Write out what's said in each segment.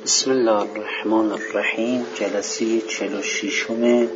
بسم الله الرحمن الرحیم. جلسه 46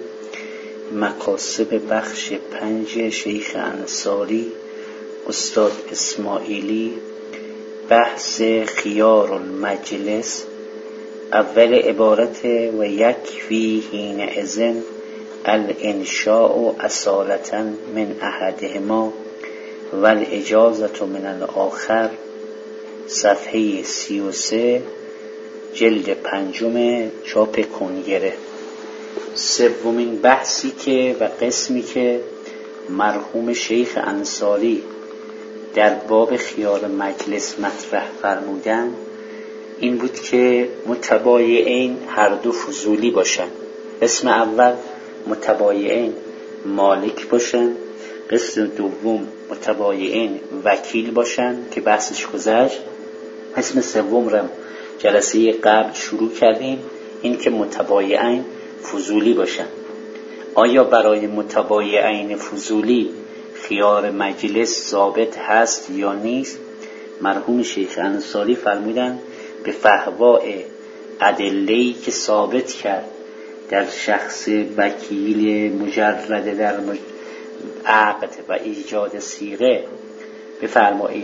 مکاسب بخش 5 شیخ انصاری استاد اسماعیلی. بحث خیار المجلس. اول عبارت و یکفی حینئذ الانشاء اصالة من احدهما و الاجازة من الاخر. صفحه 33 جلد 5 چاپ کنگره. سومین بحثی که و قسمی که مرحوم شیخ انصاری در باب خیار مجلس مطرح فرمودن این بود که متبایعین هر دو فضولی باشن. قسم اول متبایعین مالک باشن، قسم دوم متبایعین وکیل باشن که بحثش گذشت. قسم سوم رو جلسه قبل شروع کردیم، این که متبایعین فضولی باشن. آیا برای متبایعین فضولی خیار مجلس ثابت هست یا نیست؟ مرحوم شیخ انصاری فرمودن به فحواء ادله‌ای که ثابت کرد در شخص وکیل مجرد در عقد و ایجاد صیغه بفرمایید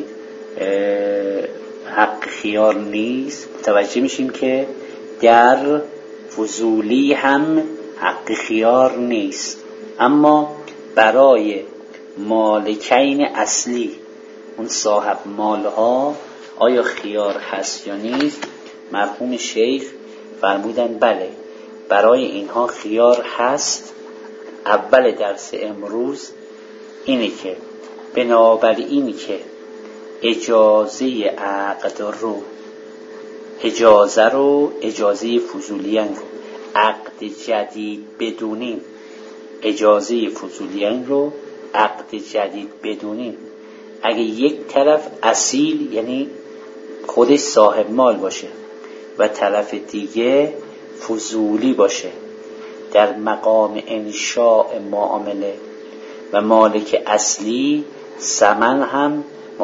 حق خیار نیست. متوجه میشیم که در فضولی هم حق خیار نیست، اما برای مالکین اصلی اون صاحب مالها آیا خیار هست یا نیست؟ مرحوم شیخ فرمودن بله، برای اینها خیار هست. اول درس امروز اینه که بنابراین که اجازه عقد رو اجازه فضولیان رو عقد جدید بدونیم، اجازه فضولیان رو عقد جدید بدونیم. اگه یک طرف اصیل یعنی خودش صاحب مال باشه و طرف دیگه فضولی باشه در مقام انشاء معامله و مالک اصلی ثمن هم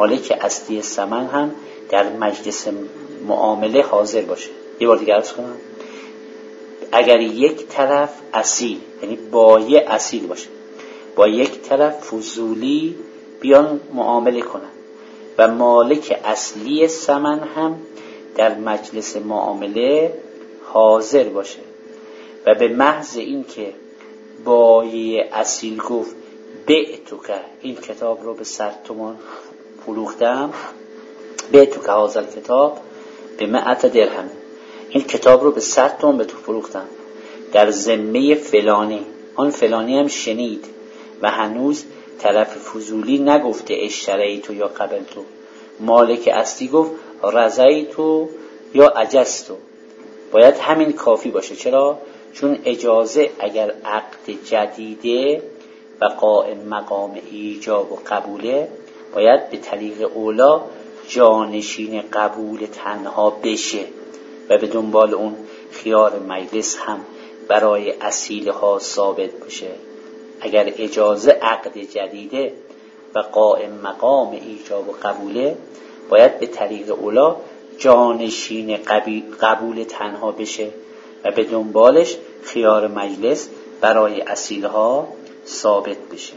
در مجلس معامله حاضر باشه. یه بار دیگه عرض کنم، اگر یک طرف اصیل یعنی بایع اصیل باشه با یک طرف فضولی بیان معامله کنن و مالک اصلی ثمن هم در مجلس معامله حاضر باشه و به محض این که بایع اصیل گفت بعتک، این کتاب رو به 100 تومان فروختم، بعتک هذا کتاب به 100 درهم، این کتاب رو به 100 تومان به تو فروختم در ذمه فلانی. آن فلانی هم شنید و هنوز طرف فضولی نگفته اشتریتو یا قبلتو، مالک اصلی گفت رضیتو یا عجزتو. باید همین کافی باشه. چرا؟ چون اجازه اگر عقد جدیده و قائم مقام ایجاب و قبوله باید به طریق اولا جانشین قبول تنها بشه و به دنبال اون خیار مجلس هم برای اصیل ها ثابت بشه. اگر اجازه عقد جدیده و قائم مقام ایجاب و قبوله باید به طریق اولا جانشین قبول تنها بشه و به دنبالش خیار مجلس برای اصیل ها ثابت بشه.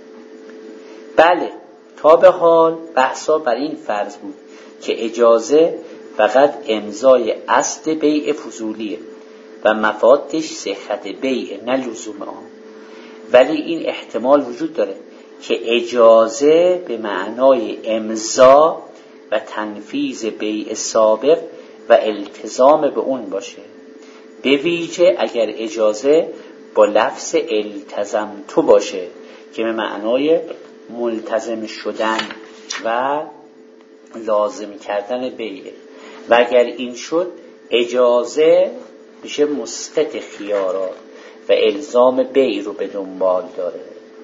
بله، تا به حال بحثا بر این فرض بود که اجازه فقط امضای اصل بیع فضولیه و مفادش صحت بیع نه لزوم آن. ولی این احتمال وجود داره که اجازه به معنای امضا و تنفیذ بیع سابق و التزام به اون باشه، به ویژه اگر اجازه با لفظ التزم تو باشه که به معنای ملتزم شدن و لازم کردن بیعه. و اگر این شد اجازه میشه مسقط خیارات و الزام بیع رو به دنبال داره.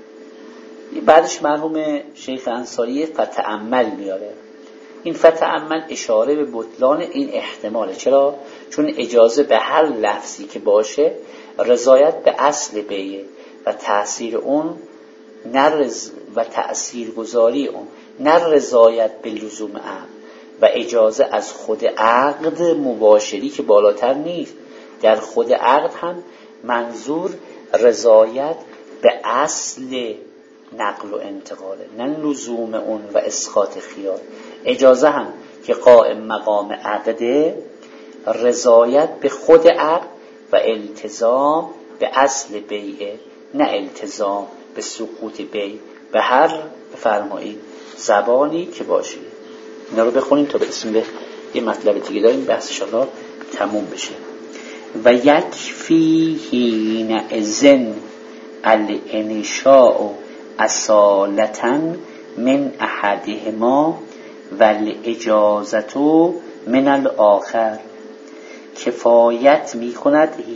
بعدش مرحوم شیخ انصاری فتأمل میاره. این فتأمل اشاره به بطلان این احتماله. چرا؟ چون اجازه به هر لفظی که باشه رضایت به اصل بیعه و تأثیر اون و تأثیر گذاری اون، نه رضایت به لزوم امر. و اجازه از خود عقد مباشری که بالاتر نیست. در خود عقد هم منظور رضایت به اصل نقل و انتقاله، نه لزوم اون و اسقاط خیال. اجازه هم که قائم مقام عقده، رضایت به خود عقد و التزام به اصل بیعه، نه التزام به سقوط بیع به هر بفرمایید زبانی که باشه. اینا رو بخونیم تا برسیم به یه مطلب دیگه داریم، بحث انشاءالله تموم بشه. و یکفی حینئذ الانشاء اصالةً من احدهما و الاجازة من الاخر. کفایت می کند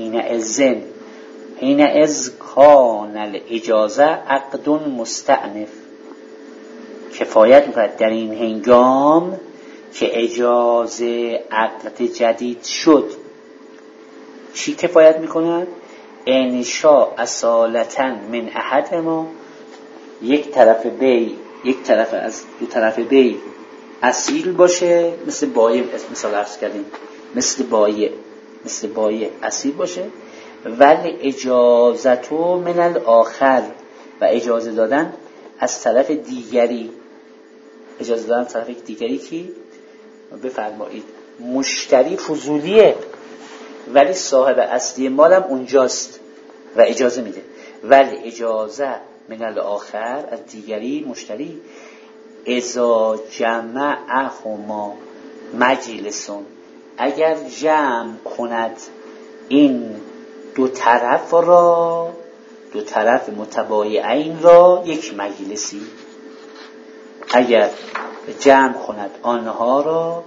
حینئذ کان الاجازه عقد مستأنف. کفایت می کند در این هنگام که اجازه عقد جدید شد. چی کفایت می کند؟ انشاء اصالةً من احدهما، یک طرف بی، یک طرف از دو طرف بی اصیل باشه، مثل بایع مثال عرض کردیم، مثل بایع اصیل باشه. ولی اجازت من الاخر، و اجازه دادن از طرف دیگری. اجازه دادن از طرف دیگری کی؟ بفرمایید مشتری فضولیه ولی صاحب اصلی مالم اونجاست و اجازه میده. ولی اجازه من الاخر از دیگری مشتری، اذا جمعهما مجلسون، اگر جمع کند این دو طرف را، دو طرف متبایعین را یک مجلسی، اگر جمع کند آنها را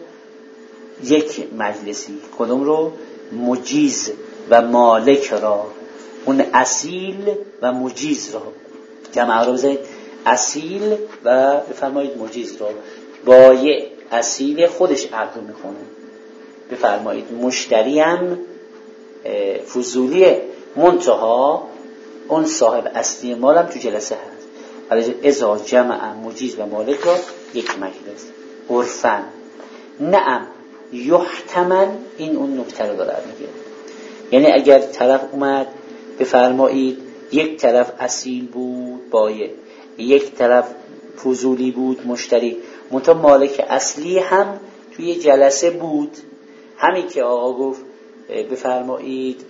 یک مجلسی. کدوم رو؟ مجیز و مالک را، اون اصیل و مجیز را جمع رو بزنید، اصیل و بفرمایید مجیز را. بایع اصیل خودش عقد میکنه، بفرمایید مشتری هم فضولیه، منتها اون صاحب اصلی مال هم تو جلسه هست. ولی اذا جمع مجیز و مالک را یک مجلس. عرفاً نعم یحتمل، این اون نکته رو داره میگه، یعنی اگر طرف اومد بفرمایید یک طرف اصیل بود بایع، یک طرف فضولی بود مشتری، منتها مالک اصلی هم توی جلسه بود، همین که آقا گفت بفرمایید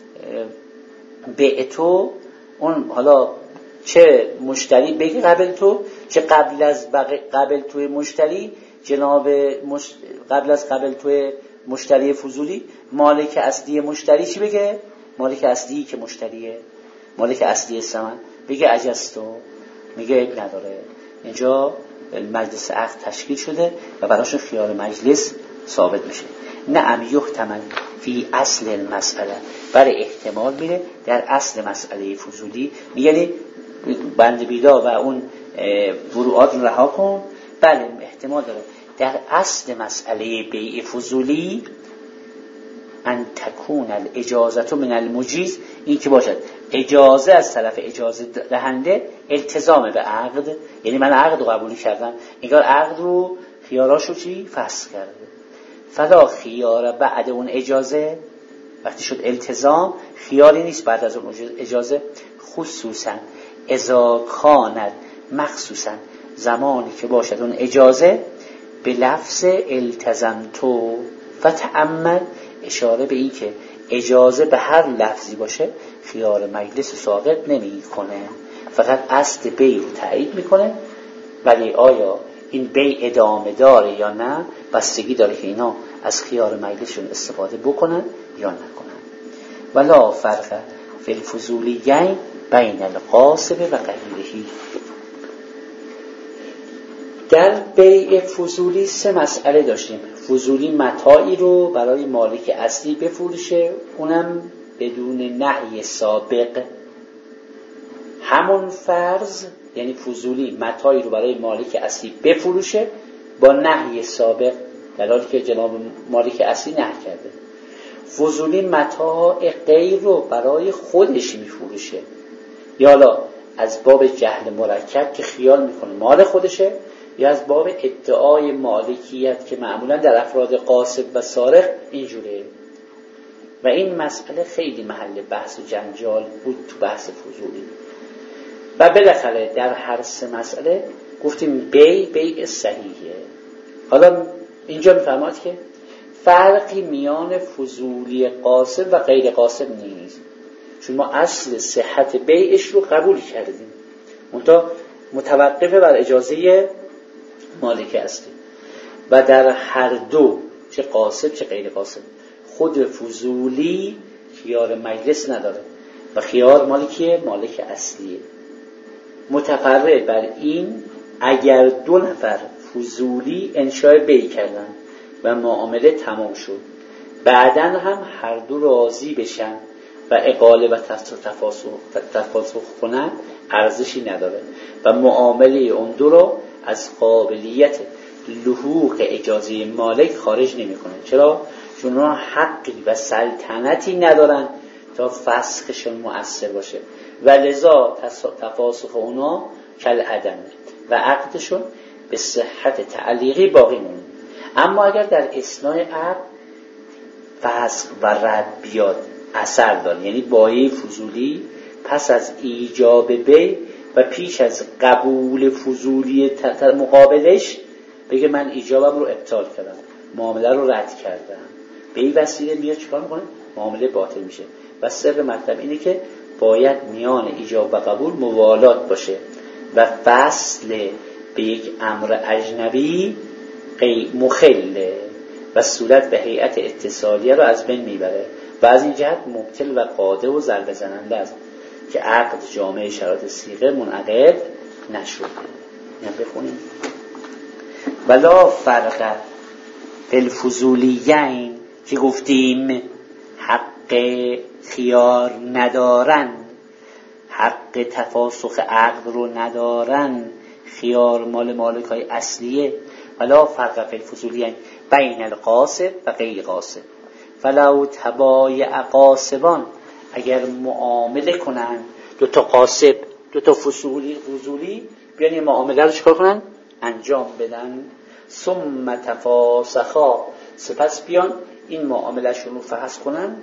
به تو، اون حالا چه مشتری بگی قبل تو، چه قبل از قبل توی مشتری، جناب قبل از قبل توی مشتری فضولی، مالک اصلی مشتری چی بگه؟ مالک اصلی که مشتریه، مالک اصلی ثمن بگه اجازتو، میگه عیب نداره. اینجا مجلس عقد تشکیل شده و براشون خیار مجلس ثابت میشه. نعم یحتمل فی اصل المسئله، برای احتمال میره در اصل مسئله فضولی، میگه بند بیدا و اون فروعات رو رها کن. بله احتمال داره در اصل مسئله بیع فضولی ان تکون الاجازه من المجیز، این که باشد اجازه از طرف اجازه دهنده التزام به عقد، یعنی من عقد رو قبول کردم، انگار عقد رو خیاراشو چی؟ فسخ کرده. فلا خیار بعد اون اجازه، وقتی شد التزام خیاری نیست بعد از اون اجازه، خصوصا اذا کانت مخصوصا، زمانی که باشد اون اجازه به لفظ التزمتو و تأمل، اشاره به این که اجازه به هر لفظی باشه خیار مجلس ساقط نمی کنه، فقط اصل بیع رو تایید میکنه. ولی آیا این بیع ادامه داره یا نه بستگی داره که اینا از خیار مجلسشون استفاده بکنن یا نکنن. ولا فرق فی الفضولیین بین القاصب و غیره. در بیع فضولی سه مسئله داشتیم. فضولی متاعی رو برای مالک اصلی بفروشه، اونم بدون نهی سابق. همون فرض، یعنی فضولی متاعی رو برای مالک اصلی بفروشه با نهی سابق، در حالی که جناب مالک اصلی نهی کرده. فضولی متاع غیر رو برای خودش میفروشه، یالا از باب جهل مرکب که خیال میکنه مال خودشه، یا از باب ادعای مالکیت که معمولا در افراد قاصد و سارق اینجوره. و این مسئله خیلی محل بحث و جنجال بود تو بحث فضولی. و بالاخره در هر سه مسئله گفتیم بیع صحیحه. حالا اینجا میفرماد که فرقی میان فضولی قاصد و غیر قاصد نیست، چون ما اصل صحت بیعش رو قبول کردیم، منتها متوقفه بر اجازه مالک اصلی. و در هر دو، چه قاصد چه غیر قاصد، خود فضولی خیار مجلس نداره و خیار مالکیه، مالک اصلیه. متفرع بر این اگر دو نفر فضولی انشاء بیع کردن و معامله تمام شد، بعداً هم هر دو راضی بشن و اقاله و تفاسخ کنن، ارزشی نداره و معامله اون دو رو از قابلیت لحوق اجازه مالک خارج نمی کنن. چرا؟ چون اونها حقی و سلطنتی ندارن تا فسخشون مؤثر باشه و لذا تفاسخ اونا کل عدم و عقدشون به صحت تعلیقی باقی مونه. اما اگر در اثناء عقد فسخ و رد بیاد، اثر داره، یعنی بایع فضولی پس از ایجاب بیع و پیش از قبول فضولی مقابلش بگه من ایجابم رو ابطال کردم، معامله رو رد کردم، به این وسیله میاد چیکار میکنه؟ معامله باطل میشه. و سر مطلب اینه که باید میان ایجاب و قبول موالات باشه و فصل به یک امر اجنبی مخله و صورت به هیئت اتصالیه رو از بین میبره و از این جهت مبطل و قاطع و ضربه زننده است که عقد جامع شرایط صیغه منعقد نشده. اینم بخونیم. ولا فرق فی الفضولیین که گفتیم حق خیار ندارن، حق تفاسخ عقد رو ندارن، خیار مال مالکای اصلیه. ولا فرق فی الفضولیین بین القاصد و غیر قاصد. فلو تبایع قاصبان، اگر معامله کنن دو تا قاصب، دو تا فضولی بیان یه معامله رو چکار کنن؟ انجام بدن. ثم تفاسخا، سپس بیان این معامله شون رو فحص کنن.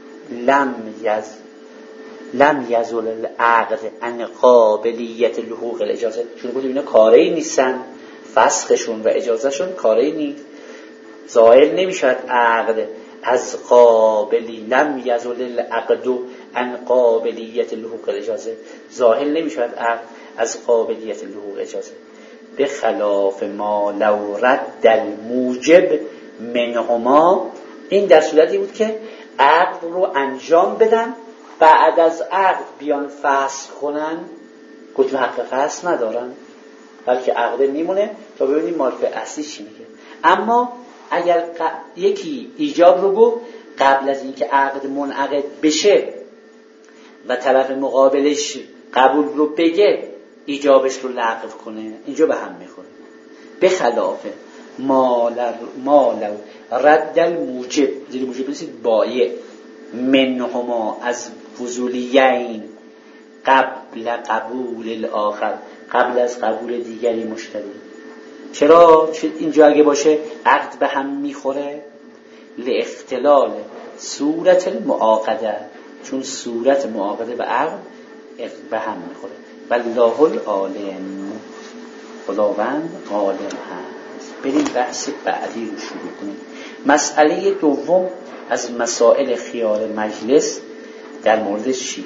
لم یزل العقد عن قابلیت لحوق الاجازه. چون گفتیم اینا کاری نیستن، فسخشون و اجازهشون کاری نیست، زائل نمیشود عقد از قابلی. لم یزل العقد عن قابلیت لحوق الاجازه، ظاهر نمیشود عقد از قابلیت لحوق اجازه. به خلاف ما لو رد الموجب منهما، این در صورتی بود که عقد رو انجام بدن، بعد از عقد بیان فسخ کنن، گفتیم حق فسخ ندارن، بلکه عقد میمونه تا ببینیم مالک اصلی چی میگه. اما اگر یکی ایجاب رو گفت قبل از اینکه عقد منعقد بشه و طرف مقابلش قبول رو بگه، ایجابش رو لغو کنه، اینجا به هم میخوره. به خلاف ما لو رد الموجب، زیر موجب نیستید بایع، منهما از فضولیین قبل قبول الاخر، قبل از قبول دیگری مشتری. چرا اینجا اگه باشه عقد به هم میخوره؟ لاختلال صورت المعاقده، چون صورت معاقده به عقد به هم میخوره. والله العالم، خداوند عالم هست. بریم بحث بعدی رو شروع کنیم. مسئله دوم از مسائل خیار مجلس در مورد چیه؟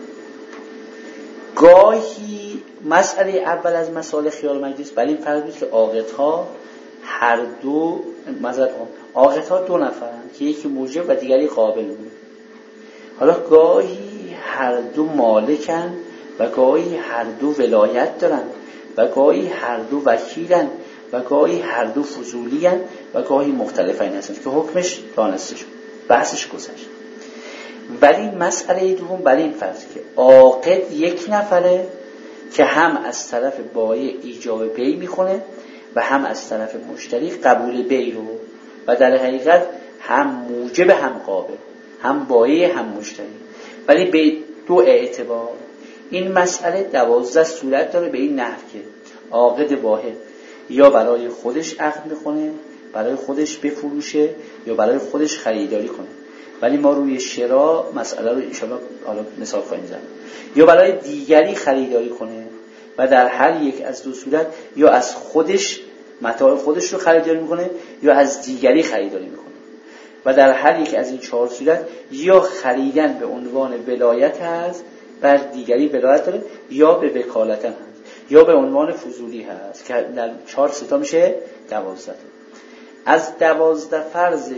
گاهی مسئله اول از مسائل خیار مجلس برای این فرض بود که عاقدها هر دو، مثلا عاقدها دو نفرن که یکی موجب و دیگری قابل بود. حالا گاهی هر دو مالکن و گاهی هر دو ولایت دارن و گاهی هر دو وکیلن و گاهی هر دو فضولین و گاهی مختلفین هستن که حکمش دانسته شد، بحثش گذشت. ولی مسئله دوم برای این فرض که عاقد یک نفره که هم از طرف بایع ایجاب بیع میکنه و هم از طرف مشتری قبول بیع رو، و در حقیقت هم موجب هم قابل، هم بایع هم مشتری. ولی به دو اعتبار این مسئله 12 صورت داره، به این نحو که عاقد واحد یا برای خودش عقد میکنه، برای خودش بفروشه یا برای خودش خریداری کنه. ولی ما روی شرا مسئله رو انشاءالله حالا مثال خواهیم زد. یا برای دیگری خریداری کنه و در هر یک از دو صورت یا از خودش متاع خودش رو خریداری میکنه یا از دیگری خریداری میکنه و در هر یک از این 4 صورت یا خریدن به عنوان ولایت هست بر دیگری ولایت داره یا به وکالت هست یا به عنوان فضولی هست که در 4 ستا میشه 12. از 12 فرض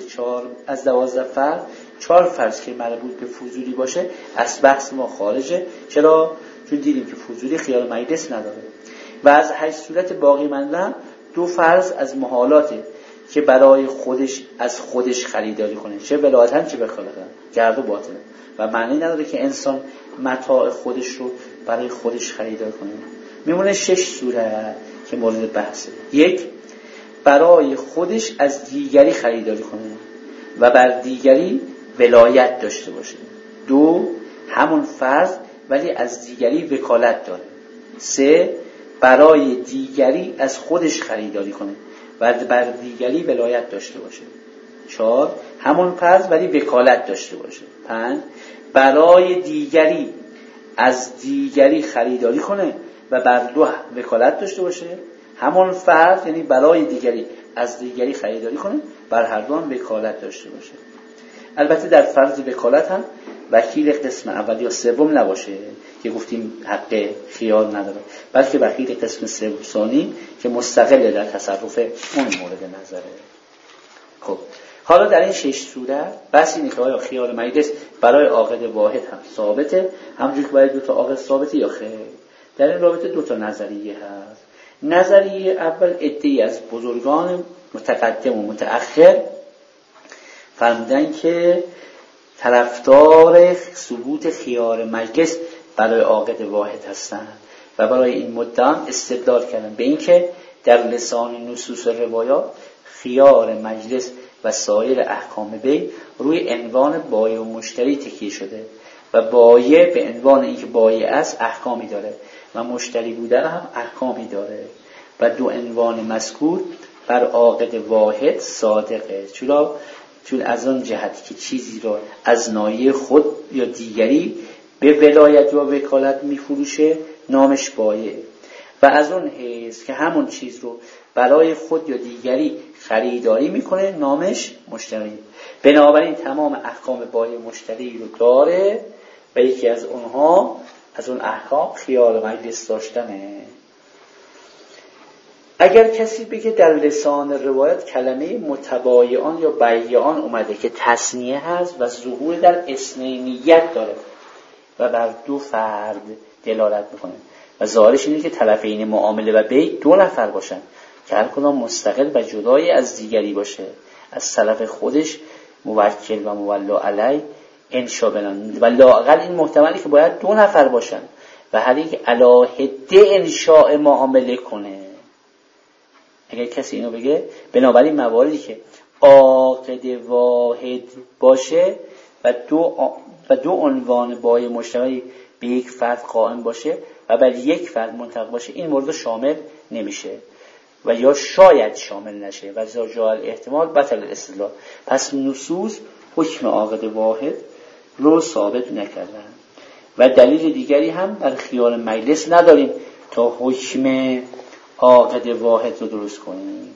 4 فرض که مربوط به فضولی باشه از بحث ما خارجه. چرا؟ چون دیدیم که فضولی خیال مجلس نداره. و از 8 صورت باقی مانده 2 فرض از محالاته که برای خودش از خودش خریداری کنه، چه ولایت هم چه وکالت هم، گرد و باطله و معنی نداره که انسان متاع خودش رو برای خودش خریداری کنه. میمونه 6 صورت که مورد بحثه. 1 برای خودش از دیگری خریداری کنه و بر دیگری ولایت داشته باشه. 2 همون فرض ولی از دیگری وکالت داره. 3 برای دیگری از خودش خریداری کنه و بر دیگری ولایت داشته باشه. 4 همون فرض ولی وکالت داشته باشه. 5 برای دیگری از دیگری خریداری کنه و بر 2 وکالت داشته باشه. همون فرض یعنی برای دیگری از دیگری خریداری کنه، بر هر دو هم وکالت داشته باشه. البته در فرض وکالت هم وکیل قسم اول یا سوم نباشه که گفتیم حق خیار نداره، بلکه وکیل قسم ثانی که مستقل در تصرف اون مورد نظره. خب حالا در این 6 صورت بس اینه که آیا خیار مجلس برای عاقد واحد هم ثابته همونجور که برای 2 تا عاقد ثابته یا خیر؟ در این رابطه 2 تا نظریه هست. نظریه اول عده‌ای از بزرگان متقدم و متأخر فرمودن که طرفدار ثبوت خیار مجلس برای عاقد واحد هستند و برای این مدام استدلال کردن به این که در لسان نصوص روایات خیار مجلس و سایر احکام بی روی عنوان بایع و مشتری تکیه شده و بایع به عنوان اینکه بایع است احکامی داره و مشتری بودن هم احکامی داره و 2 عنوان مذکور بر عاقد واحد صادقه. چون از آن جهت که چیزی را از ناحیه خود یا دیگری به ولایت و وکالت میفروشه نامش بایع و از اون حیث که همون چیز رو برای خود یا دیگری خریداری میکنه نامش مشتری. بنابراین تمام احکام بایع مشتری رو داره و یکی از اونها از اون احکام خیار مجلس داشتنه. اگر کسی بگه در لسان روایت کلمه متبایعان یا بیعان اومده که تثنیه هست و ظهور در اثنینیت داره و بر 2 فرد دلالت میکنه و ظاهرش اینه که طرفین معامله و بیع 2 نفر باشن که هر کدام مستقل و جدای از دیگری باشه، از طرف خودش موکل و مولا علی انشا بنان و لااقل این محتملی که باید 2 نفر باشن و هر یک علاهده انشاء معامله کنه. اگر کسی اینو بگه بنابراین مواردی که عاقد واحد باشه و دو عنوان بایع مشتری به یک فرد قائم باشه و بر یک فرد منطبق باشه این مورد شامل نمیشه و یا شاید شامل نشه و اذا جاء الاحتمال بطل الاستدلال. پس نصوص حکم عاقد واحد رو ثابت نکردن و دلیل دیگری هم در خیار مجلس نداریم تا حکم عاقد واحد رو درست کنیم.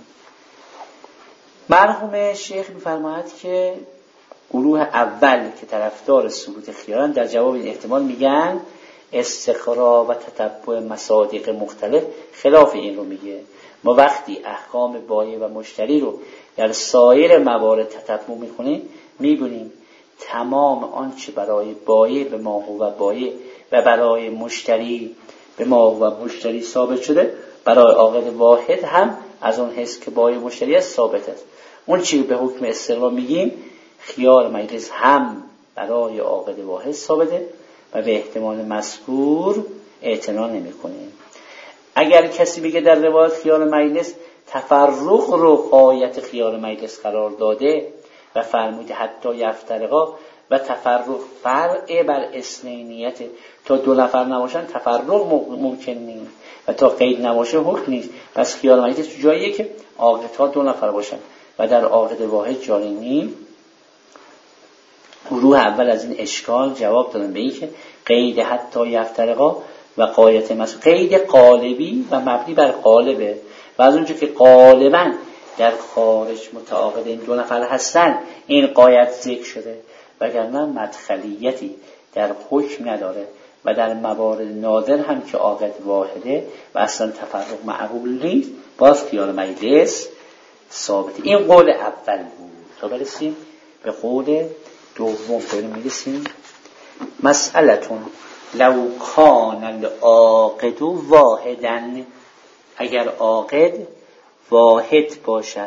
مرحوم شیخ می‌فرماید که گروه اول که طرفدار ثبوت خیارن در جواب این احتمال میگن استقرا و تتبع مصادیق مختلف خلاف این رو میگه. ما وقتی احکام بایع و مشتری رو در سایر موارد تتبع میکنیم میبینیم تمام آنچه برای بایع به ما هو بایع و برای مشتری به ما هو مشتری ثابت شده برای عاقد واحد هم از اون حیث که بایع مشتری است ثابت است. اون چی به حکم استقرا میگیم خیار مجلس هم برای عاقد واحد ثابته و به احتمال مذکور اعتنا نمی‌کنیم. اگر کسی بگه در روایت خیار مجلس تفرق رو غایت خیار مجلس قرار داده و فرموده حتی یفترقا و تفرق فرع بر اثنینیت. تا دو نفر نباشن تفرق ممکن نیست و تا قید نباشه حکم نیست. پس خیال میت تو جاییه که عاقدها دو نفر باشن و در عاقد واحد جاری نیست. گروه اول از این اشکال جواب دادن به این که قید حتی یفترقا و قایت مسئول قید قالبی و مبنی بر قالبه و از اونجا که غالبا در خارج متعاقد این دو نفر هستن این قایت ذکر شده، وگرنه مدخلیتی در حکم نداره و در موارد نادر هم که عاقد واحده و اصلا تفرق معقول نیست باز خیال مجلس ثابته. این قول اول بود. تا برسیم به قول دوم میرسیم. مسئلتون لو کان العاقد واحدا، اگر عاقد واحد باشد،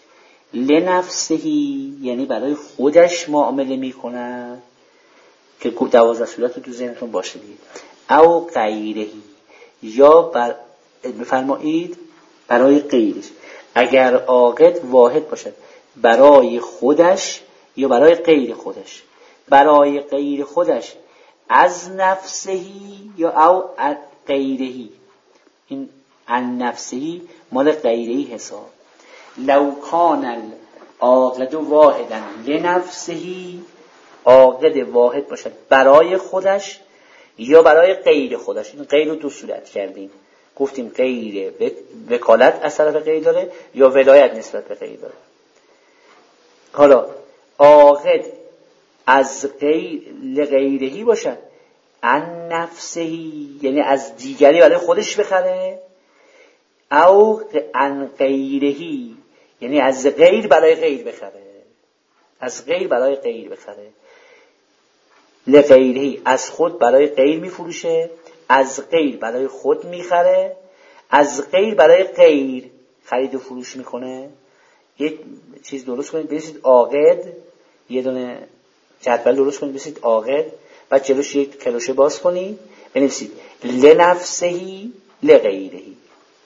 لنفسهی یعنی برای خودش معامله میکنه که 12 صورت رو تو ذهنتون باشه دیگه، او غیرهی یا بفرمایید برای غیرش. اگر عاقد واحد باشد برای خودش یا برای غیر خودش، برای غیر خودش از نفسهی یا او غیرهی، این عن نفسهی مال غیرهی حساب. لو کان العاقد واحدا لنفسهی، عاقد واحد باشد برای خودش یا برای غیر خودش. این غیر رو دو صورت کردیم، گفتیم غیر وکالت از طرف غیر داره یا ولایت نسبت به غیر داره. حالا عاقد از غیر لغیرهی باشد عن نفسهی یعنی از دیگری برای خودش بخره، او عن غیرهی یعنی از غیر برای غیر بخره، از غیر برای غیر بخره. لغیرهی از خود برای غیر میفروشه، از غیر برای خود میخره، از غیر برای غیر خرید و فروش میکنه. یک چیز درست کنید بنویسید عاقد، یه دونه جدول درست کنید بنویسید عاقد، بعد جلوش یک کلوشه باز کنید بنویسید لنفسهی لغیرهی.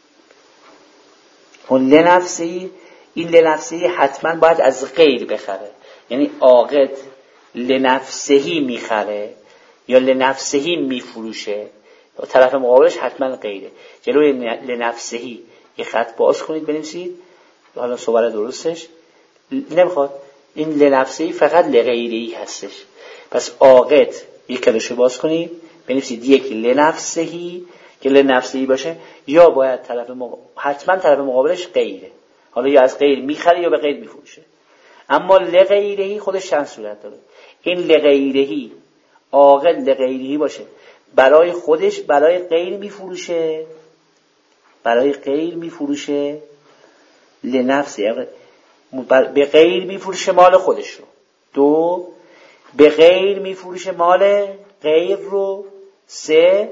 اون لنفسهی، این لنفسهی حتما باید از غیر بخره، یعنی عاقد لنفسهی میخره یا لنفسهی میفروشه، طرف مقابلش حتما غیره. جلوی لنفسهی یه خط باز کنید بنویسید، حالا صور درستش نمیخواد، این لنفسهی فقط لغیرهی هستش. پس عاقد یک کلوشه باز کنید بنویسید یک لنفسهی که لنفسهی باشه، یا باید حتما طرف مقابلش غیره، حالا یا از غیر میخره یا به غیر میفروشه. اما لغیرهی خودش چند صورت داره. این لغیرهی عاقد لغیرهی باشه برای خودش برای غیر میفروشه، برای غیر میفروشه لنفسه، به غیر میفروشه مال خودش رو. دو، به غیر میفروشه مال غیر رو. سه،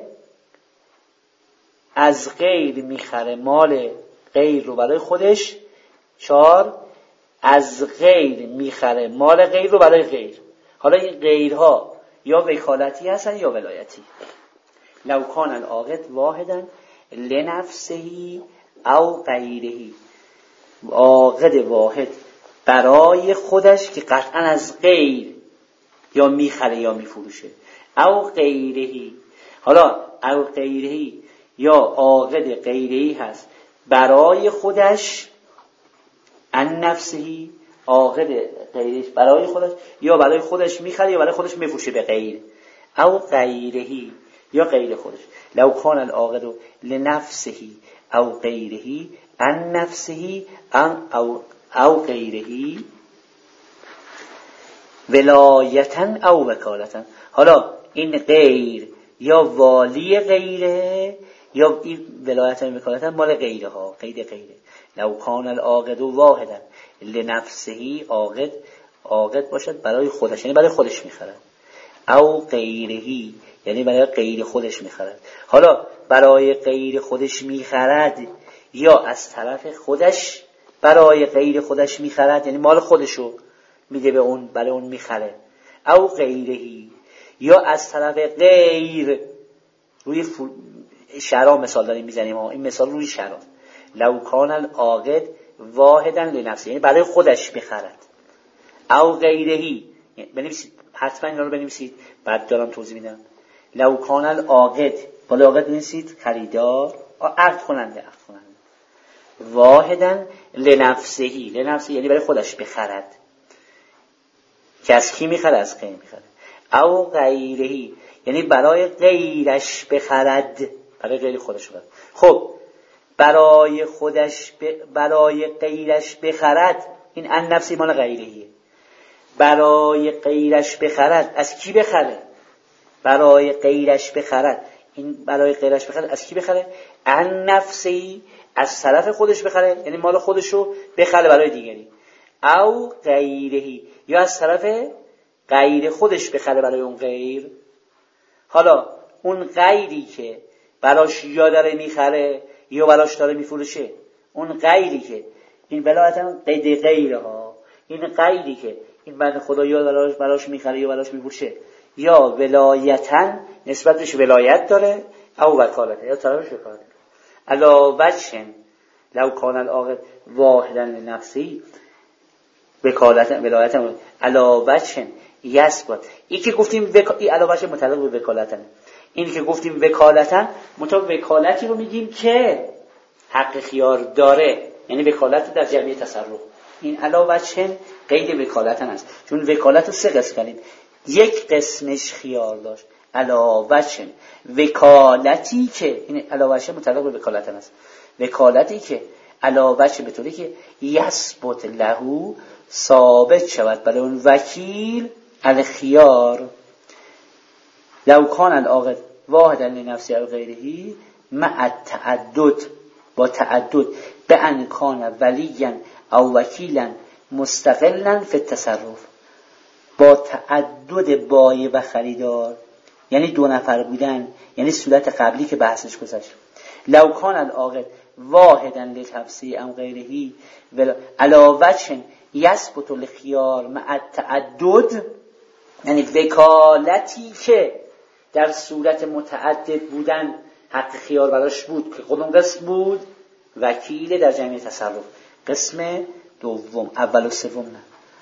از غیر میخره مال غیر رو برای خودش. چهار، از غیر میخره مال غیر رو برای غیر. حالا این غیرها یا وکالتی هستن یا ولایتی. لو کان العاقد واحدا لنفسهی او غیرهی، عاقد واحد برای خودش که قطعا از غیر یا میخره یا میفروشه، او غیرهی. حالا او غیرهی یا عاقد غیرهی هست برای خودش، عن نفسهی عاقد غیرش برای خودش یا برای خودش میخره یا برای خودش میفروشه به غیر، او غیرهی یا غیر خودش. لو کان العاقد لنفسهی او غیرهی عن نفسهی او غیرهی ولایتا او وکالتا. حالا این غیر یا والی غیره یا این ولایتا و وکالتا مال غیره ها، قید غیره. لو کان العاقد واحدا لنفسهی، عاقد باشد برای خودش یعنی برای خودش میخرد، او غیرهی یعنی برای غیر خودش میخرد. حالا برای غیر خودش میخرد یا از طرف خودش برای غیر خودش میخرد یعنی مال خودشو میده به اون، برای اون میخره. او غیرهی یا از طرف غیر، روی شرا مثال داریم میزنیم، این مثال روی شرا. لو کان العاقد واحدا لنفسه یعنی برای خودش میخرد، او غیرهی بنویسید، حتما اینا رو بنویسید، بعد دارم توضیح میدم. لو کان العاقد، بالا عاقد بنویسید، خریدار، عقد کننده واحداً لنفسهی یعنی برای خودش بخرد، که از کی میخره؟ از غیر میخره. او غیرهی یعنی برای غیرش بخرد، برای غیر خودش بخرد. خب برای خودش برای غیرش بخرد، این ان نفسی مال غیرهیه. برای غیرش بخرد، از کی بخره؟ برای غیرش بخرد، این برای غیرش بخرد از کی بخره؟ ان نفسی، از طرف خودش بخره، یعنی مال خودشو بخره برای دیگری. او غیرهی یا از طرف غیر خودش بخره برای اون غیر. حالا اون غیری که براش یا داره میخره یا براش داره میفروشه، اون غیری که این ولایتاً قید غیره ها، این غیری که این بنده خدا یا براش میخره یا براش میفروشه، یا ولایتاً نسبتش ولایت داره، او وکالت یا طرفش وکالت. علا وجه لو کان العاقد واحدا لنفسی وکالت ولایت، علا وجه یثبت. این که گفتیم این علا وجه متعلق به وکالتن، این که گفتیم وکالتن مطابق وکالتی رو میگیم که حق خیار داره، یعنی وکالت در جمعیه تصرف. این علا وجه قید وکالتن است، چون وکالت رو 3 قسم کردیم، یک قسمش خیار داشت. علا وجه وکالتی که این علا وجه متعلق به وکالتن است، وکالتی که علا وجه به طوری که یثبت له ثابت شود برای اون وکیل الخیار. لو کان العاقد واحدا لنفسه او غیرهی مع التعدد، با تعدد، به ان کان ولیا او وکیلا مستقلا فی التصرف، با تعدد بایع و خریدار، یعنی 2 نفر بودن، یعنی صورت قبلی که بحثش گذشت. لو کان العاقد واحدا لنفسه او غیرهی علی وجه یثبت الخیار مع التعدد، یعنی وکالتی که در صورت متعدد بودن حق خیار براش بود، که کدوم قسم بود؟ وکیل در جمعیه تصرف، قسم دوم، اول و سوم نه.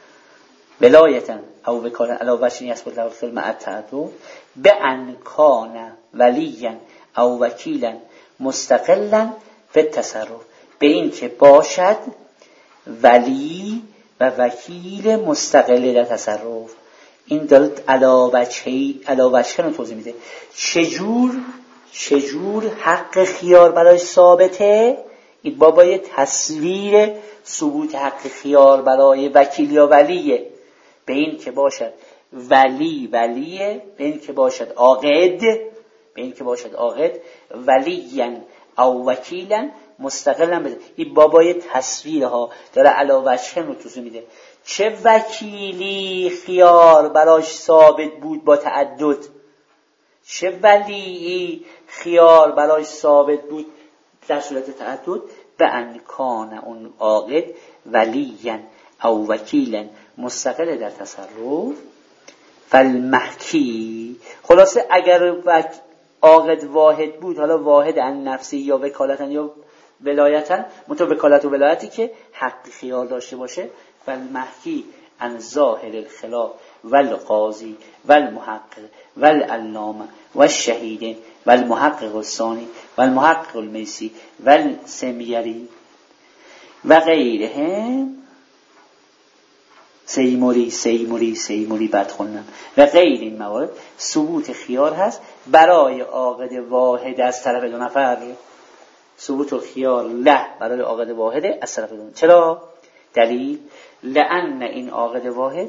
ولایتن او وکالت علی وجه یثبت له الخیار مع التعدد به ان کان ولیا او وکیلا مستقلا فی التصرف، به این که باشد ولی و وکیل مستقل در تصرف. این داره علاوچه رو توضیح میده. چجور حق خیار برای ثابته؟ این بابای تصویر ثبوت حق خیار برای وکیل یا ولیه، به این که باشد ولیه، به این که باشد عاقد، ولیا او وکیلا مستقلا بده. این بابای تصویرها داره علاوچه رو توضیح میده. چه وکیلی خیار براش ثابت بود با تعدد، چه ولی خیار براش ثابت بود در صورت تعدد، به ان کان اون عاقد ولیا او وکیلا مستقل در تصرف فالمحکی. خلاصه اگر عاقد واحد بود، حالا واحد ان نفسی یا وکالتن یا ولایتن، مطابق وکالت و ولایتی که حق خیار داشته باشه، فالمحکی عن ظاهر الخلاف والقاضی والمحقق والعلامه والشهید والمحقق الثانی والمحقق المیسی والسمیری و غیرهم. سیموری بد خوندم. و غیر این موارد ثبوت خیار هست برای عاقد واحد از طرف 2 نفر. ثبوت خیار له برای عاقد واحد از طرف 2 نفر. چرا؟ دلیل لأن این عاقد واحد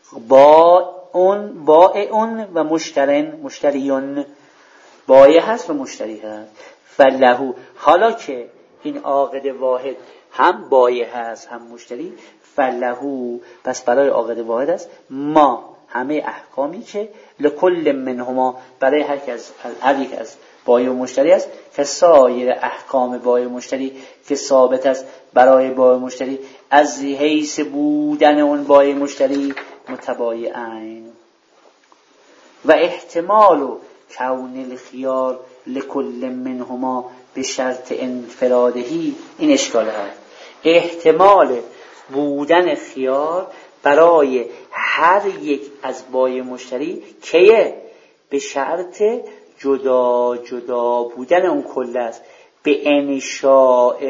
بائع و مشتریون، بایع هست و مشتری هست. فلهو، حالا که این عاقد واحد هم بایع هست هم مشتری، فلهو، پس برای عاقد واحد است ما همه احکامی که لکل منهما، برای هر یک از بایع و مشتری است، که سایر احکام بایع و مشتری که ثابت است برای بایع و مشتری از حیث بودن اون بایع مشتری متبایعین. و احتمال کون الخیار لکل منهما به شرط انفرادهی، این اشکال هست. احتمال بودن خیار برای هر یک از بای مشتری که به شرط جدا جدا بودن اون کل است، به انشاء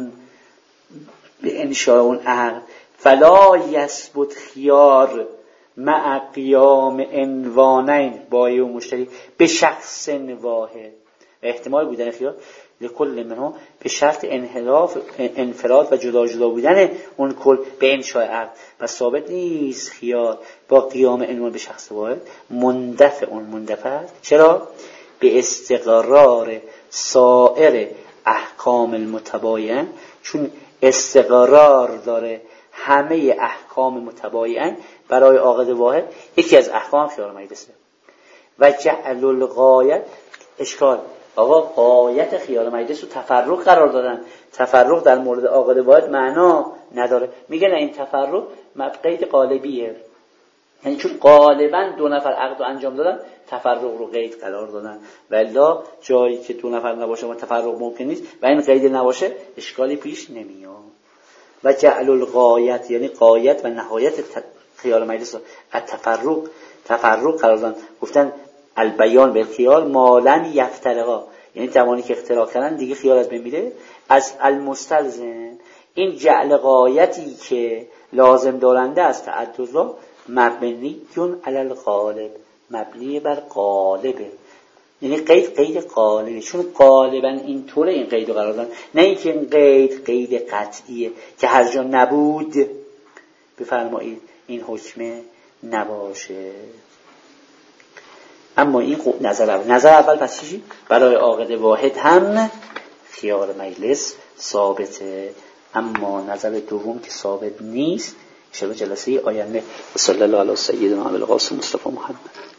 اون عقد. فلا یثبت خیار مع قیام عنوانین بای و مشتری به شخص واحد، احتمال بودن خیار لکل منها به شرط انفراد و جدا جدا بودن اون کل به انشاء عقد، و ثابت نیست خیار با قیام عنوان به شخص واحد مندفع است. چرا؟ به استقرار سایر احکام المتباین، چون استقرار داره همه احکام متباین برای عاقد واحد. یکی از احکام خیار مجلسه. و جعل الغایت اشکال، آقا غایت خیار مجلس رو تفرق قرار دادن، تفرق در مورد عاقد واحد معنا نداره. میگن این تفرق قید قالبیه، یعنی چون غالبا دو نفر عقد رو انجام دادن تفرق رو قید قرار دادن، ولی جایی که دو نفر نباشه و تفرق ممکن نیست و این قید نباشه اشکالی پیش نمیاد. و جعل الغایت یعنی غایت و نهایت خیال مجلس رو تفرق قرار دادن. گفتن البیان بالخیال مالن یفترقا، یعنی زمانی که اختلاف کردن دیگه خیال از بین میره. از المستلزم، این جعل غایتی که لازم دارنده است تعدد را مبنیون علی الغالب، مبنی بر غالبه، یعنی قید غالبه، چون غالبا این طوره این قید رو قرار دادن، نه اینکه این قید قطعیه که هر جا نبود بفرمایید این حکمه نباشه. اما این نظر اول پس چی؟ برای عاقد واحد هم خیار مجلس ثابته، اما نظر دوم که ثابت نیست. ان شاء الله جلسه آینده. صلی الله علی سیدنا ابوالقاسم مصطفی محمد.